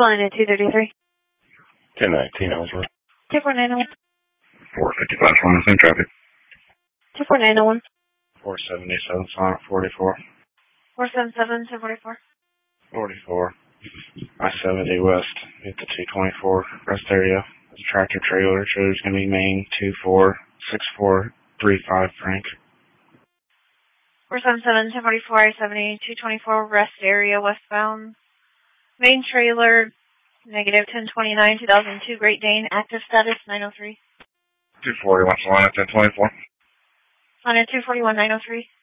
Line at 233. 1019 Ellsworth. 24901. 455 from the same traffic. 24901. 477 Sonic 44. 477 244. 44. I-70 West. Hit the 224 rest area. The tractor trailer shows going to be main 246435 Frank. 477 244 I-70 224 rest area westbound. Main trailer, negative 1029 2002 Great Dane, active status 903. 240, what's the line at 1024? Line at 241 903.